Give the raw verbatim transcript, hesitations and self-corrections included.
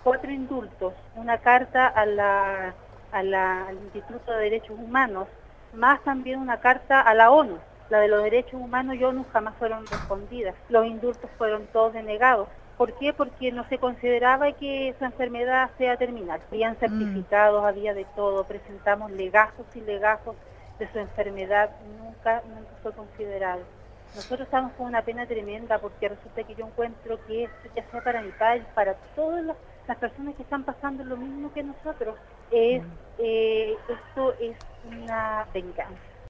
cuatro indultos, una carta a la, a la, al Instituto de Derechos Humanos, más también una carta a la ONU. La de los derechos humanos y ONU jamás fueron respondidas. Los indultos fueron todos denegados. ¿Por qué? Porque no se consideraba que su enfermedad sea terminal. Habían certificados, mm. había de todo, presentamos legajos y legajos de su enfermedad, nunca, nunca fue considerado. Nosotros estamos con una pena tremenda porque resulta que yo encuentro que esto, ya sea para mi país, para todas las, las personas que están pasando lo mismo que nosotros, es, eh, esto es una venganza.